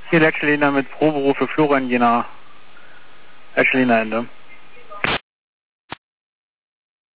Hier der Echeliner mit Probero für Florian Jena. Echeliner Ende.